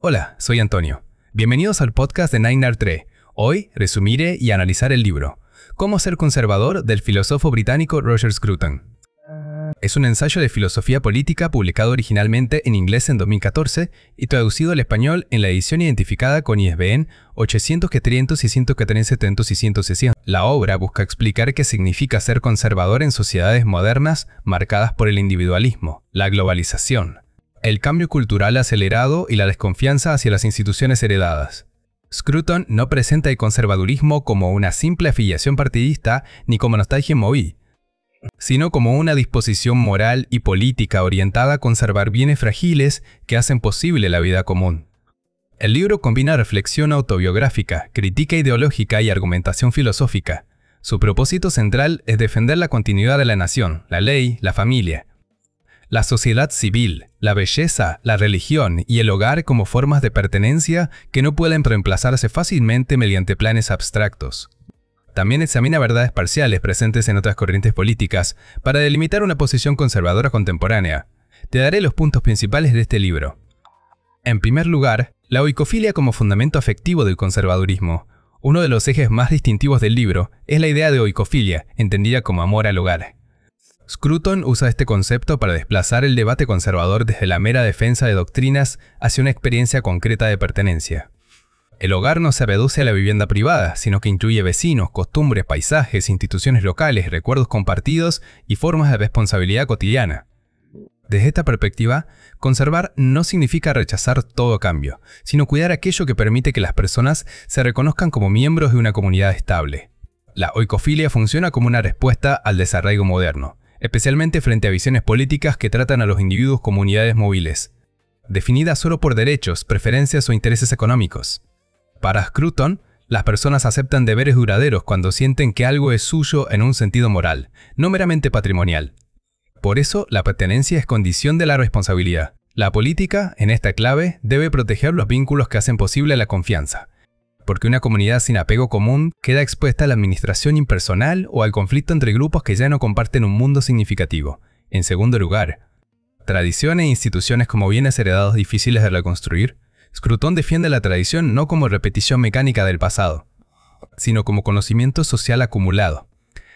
Hola, soy Antonio. Bienvenidos al podcast de 9R3. Hoy resumiré y analizaré el libro Cómo ser conservador del filósofo británico Roger Scruton. Es un ensayo de filosofía política publicado originalmente en inglés en 2014 y traducido al español en la edición identificada con ISBN 800-500-614-700-600. La obra busca explicar qué significa ser conservador en sociedades modernas marcadas por el individualismo, la globalización, el cambio cultural acelerado y la desconfianza hacia las instituciones heredadas. Scruton no presenta el conservadurismo como una simple afiliación partidista ni como nostalgia móvil, sino como una disposición moral y política orientada a conservar bienes frágiles que hacen posible la vida común. El libro combina reflexión autobiográfica, crítica ideológica y argumentación filosófica. Su propósito central es defender la continuidad de la nación, la ley, la familia, la sociedad civil, la belleza, la religión y el hogar como formas de pertenencia que no pueden reemplazarse fácilmente mediante planes abstractos. También examina verdades parciales presentes en otras corrientes políticas para delimitar una posición conservadora contemporánea. Te daré los puntos principales de este libro. En primer lugar, la oikofilia como fundamento afectivo del conservadurismo. Uno de los ejes más distintivos del libro es la idea de oikofilia, entendida como amor al hogar. Scruton usa este concepto para desplazar el debate conservador desde la mera defensa de doctrinas hacia una experiencia concreta de pertenencia. El hogar no se reduce a la vivienda privada, sino que incluye vecinos, costumbres, paisajes, instituciones locales, recuerdos compartidos y formas de responsabilidad cotidiana. Desde esta perspectiva, conservar no significa rechazar todo cambio, sino cuidar aquello que permite que las personas se reconozcan como miembros de una comunidad estable. La oikofilia funciona como una respuesta al desarraigo moderno, especialmente frente a visiones políticas que tratan a los individuos como unidades móviles, definidas solo por derechos, preferencias o intereses económicos. Para Scruton, las personas aceptan deberes duraderos cuando sienten que algo es suyo en un sentido moral, no meramente patrimonial. Por eso, la pertenencia es condición de la responsabilidad. La política, en esta clave, debe proteger los vínculos que hacen posible la confianza, porque una comunidad sin apego común queda expuesta a la administración impersonal o al conflicto entre grupos que ya no comparten un mundo significativo. En segundo lugar, tradiciones e instituciones como bienes heredados difíciles de reconstruir. Scruton defiende la tradición no como repetición mecánica del pasado, sino como conocimiento social acumulado.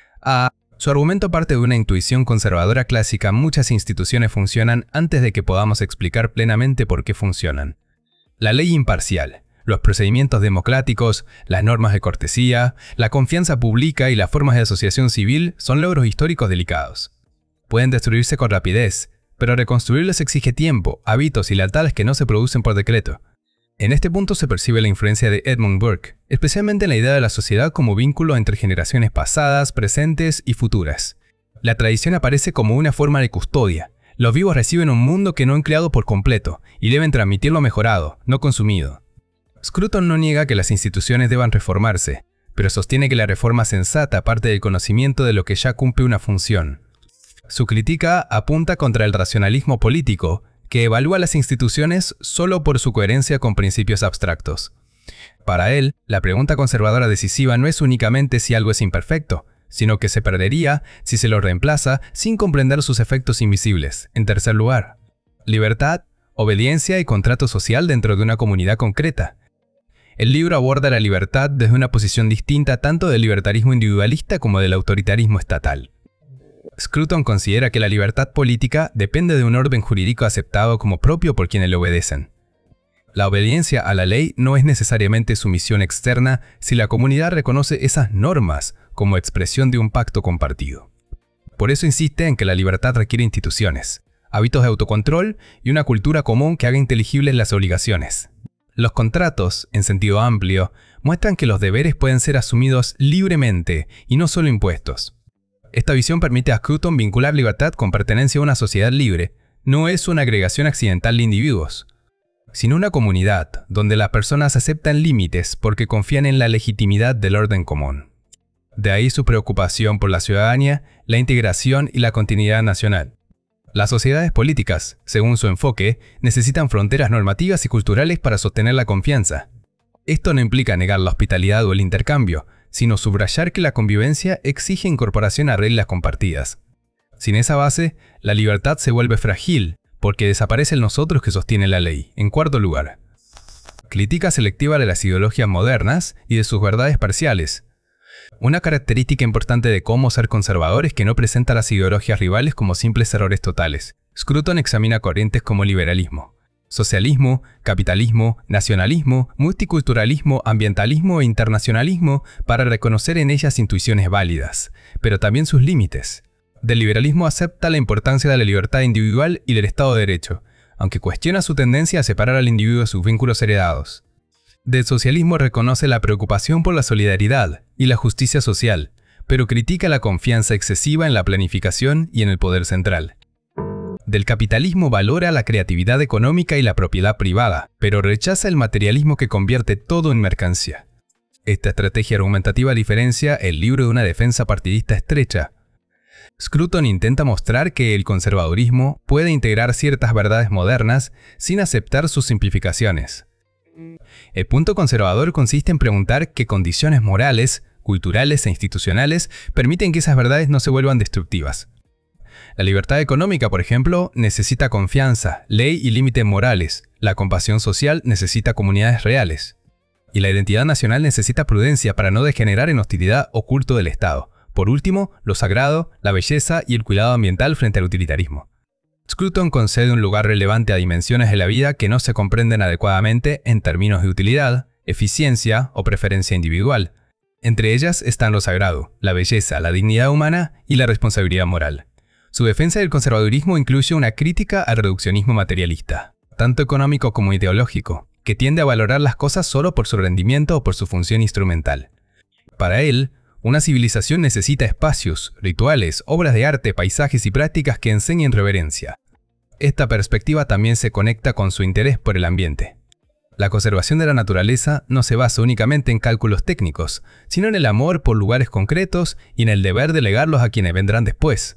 Su argumento parte de una intuición conservadora clásica. Muchas instituciones funcionan antes de que podamos explicar plenamente por qué funcionan. La ley imparcial, los procedimientos democráticos, las normas de cortesía, la confianza pública y las formas de asociación civil son logros históricos delicados. Pueden destruirse con rapidez, pero reconstruirlos exige tiempo, hábitos y lealtades que no se producen por decreto. En este punto se percibe la influencia de Edmund Burke, especialmente en la idea de la sociedad como vínculo entre generaciones pasadas, presentes y futuras. La tradición aparece como una forma de custodia. Los vivos reciben un mundo que no han creado por completo y deben transmitirlo mejorado, no consumido. Scruton no niega que las instituciones deban reformarse, pero sostiene que la reforma sensata parte del conocimiento de lo que ya cumple una función. Su crítica apunta contra el racionalismo político, que evalúa las instituciones solo por su coherencia con principios abstractos. Para él, la pregunta conservadora decisiva no es únicamente si algo es imperfecto, sino que se perdería si se lo reemplaza sin comprender sus efectos invisibles. En tercer lugar, libertad, obediencia y contrato social dentro de una comunidad concreta. El libro aborda la libertad desde una posición distinta tanto del libertarismo individualista como del autoritarismo estatal. Scruton considera que la libertad política depende de un orden jurídico aceptado como propio por quienes le obedecen. La obediencia a la ley no es necesariamente sumisión externa si la comunidad reconoce esas normas como expresión de un pacto compartido. Por eso insiste en que la libertad requiere instituciones, hábitos de autocontrol y una cultura común que haga inteligibles las obligaciones. Los contratos, en sentido amplio, muestran que los deberes pueden ser asumidos libremente y no solo impuestos. Esta visión permite a Scruton vincular libertad con pertenencia a una sociedad libre. No es una agregación accidental de individuos, sino una comunidad donde las personas aceptan límites porque confían en la legitimidad del orden común. De ahí su preocupación por la ciudadanía, la integración y la continuidad nacional. Las sociedades políticas, según su enfoque, necesitan fronteras normativas y culturales para sostener la confianza. Esto no implica negar la hospitalidad o el intercambio, sino subrayar que la convivencia exige incorporación a reglas compartidas. Sin esa base, la libertad se vuelve frágil, porque desaparece el nosotros que sostiene la ley. En cuarto lugar, Crítica selectiva de las ideologías modernas y de sus verdades parciales. Una característica importante de cómo ser conservador es que no presenta las ideologías rivales como simples errores totales. Scruton examina corrientes como liberalismo, socialismo, capitalismo, nacionalismo, multiculturalismo, ambientalismo e internacionalismo para reconocer en ellas intuiciones válidas, pero también sus límites. Del liberalismo acepta la importancia de la libertad individual y del Estado de Derecho, aunque cuestiona su tendencia a separar al individuo de sus vínculos heredados. Del socialismo reconoce la preocupación por la solidaridad y la justicia social, pero critica la confianza excesiva en la planificación y en el poder central. Del capitalismo valora la creatividad económica y la propiedad privada, pero rechaza el materialismo que convierte todo en mercancía. Esta estrategia argumentativa diferencia el libro de una defensa partidista estrecha. Scruton intenta mostrar que el conservadurismo puede integrar ciertas verdades modernas sin aceptar sus simplificaciones. El punto conservador consiste en preguntar qué condiciones morales, culturales e institucionales permiten que esas verdades no se vuelvan destructivas. La libertad económica, por ejemplo, necesita confianza, ley y límites morales. La compasión social necesita comunidades reales. Y la identidad nacional necesita prudencia para no degenerar en hostilidad o culto del Estado. Por último, lo sagrado, la belleza y el cuidado ambiental frente al utilitarismo. Scruton concede un lugar relevante a dimensiones de la vida que no se comprenden adecuadamente en términos de utilidad, eficiencia o preferencia individual. Entre ellas están lo sagrado, la belleza, la dignidad humana y la responsabilidad moral. Su defensa del conservadurismo incluye una crítica al reduccionismo materialista, tanto económico como ideológico, que tiende a valorar las cosas solo por su rendimiento o por su función instrumental. Para él, una civilización necesita espacios, rituales, obras de arte, paisajes y prácticas que enseñen reverencia. Esta perspectiva también se conecta con su interés por el ambiente. La conservación de la naturaleza no se basa únicamente en cálculos técnicos, sino en el amor por lugares concretos y en el deber de legarlos a quienes vendrán después.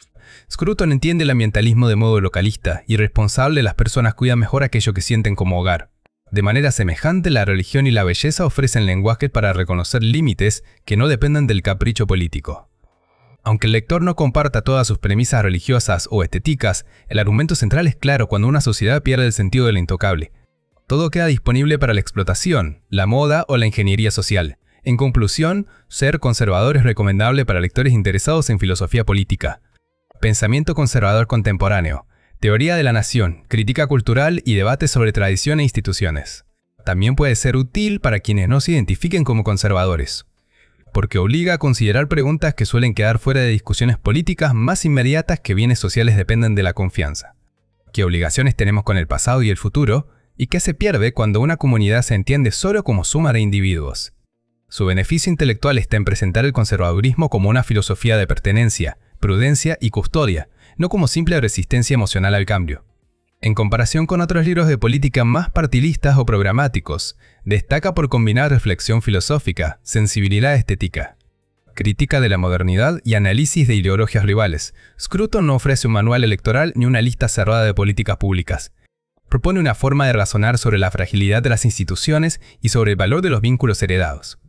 Scruton entiende el ambientalismo de modo localista y responsable, las personas cuidan mejor aquello que sienten como hogar. De manera semejante, la religión y la belleza ofrecen lenguaje para reconocer límites que no dependan del capricho político. Aunque el lector no comparta todas sus premisas religiosas o estéticas, el argumento central es claro cuando una sociedad pierde el sentido de lo intocable. Todo queda disponible para la explotación, la moda o la ingeniería social. En conclusión, ser conservador es recomendable para lectores interesados en filosofía política. Pensamiento conservador contemporáneo, teoría de la nación, crítica cultural y debate sobre tradición e instituciones. También puede ser útil para quienes no se identifiquen como conservadores, porque obliga a considerar preguntas que suelen quedar fuera de discusiones políticas más inmediatas que bienes sociales dependen de la confianza. ¿Qué obligaciones tenemos con el pasado y el futuro? ¿Y qué se pierde cuando una comunidad se entiende solo como suma de individuos? Su beneficio intelectual está en presentar el conservadurismo como una filosofía de pertenencia, prudencia y custodia, no como simple resistencia emocional al cambio. En comparación con otros libros de política más partilistas o programáticos, destaca por combinar reflexión filosófica, sensibilidad estética, crítica de la modernidad y análisis de ideologías rivales. Scruton no ofrece un manual electoral ni una lista cerrada de políticas públicas. Propone una forma de razonar sobre la fragilidad de las instituciones y sobre el valor de los vínculos heredados.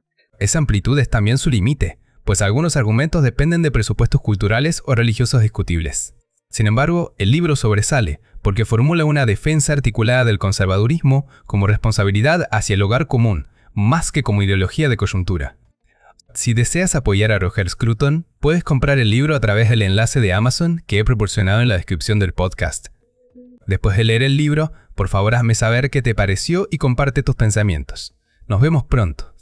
Esa amplitud es también su límite, pues algunos argumentos dependen de presupuestos culturales o religiosos discutibles. Sin embargo, el libro sobresale porque formula una defensa articulada del conservadurismo como responsabilidad hacia el hogar común, más que como ideología de coyuntura. Si deseas apoyar a Roger Scruton, puedes comprar el libro a través del enlace de Amazon que he proporcionado en la descripción del podcast. Después de leer el libro, por favor hazme saber qué te pareció y comparte tus pensamientos. Nos vemos pronto.